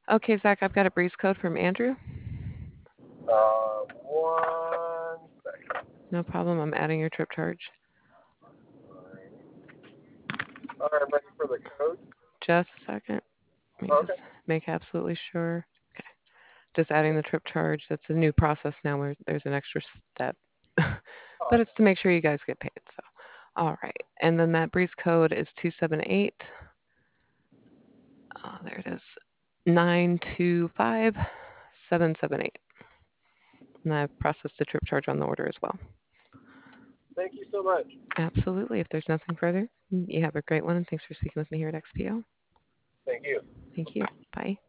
Okay, Zach, I've got a breeze code from Andrew. 1 second. No problem. I'm adding your trip charge. All right, I'm ready for the code. Just a second. Let me Okay. just make absolutely sure. Okay. Just adding the trip charge. That's a new process now where there's an extra step. Oh, But it's to make sure you guys get paid. So, all right. And then that breeze code is 278. There it is. 925778. And I've processed the trip charge on the order as well. thank you so much. Absolutely. If there's nothing further, you have a great one. And thanks for speaking with me here at XPO. Thank you. Thank you. Bye.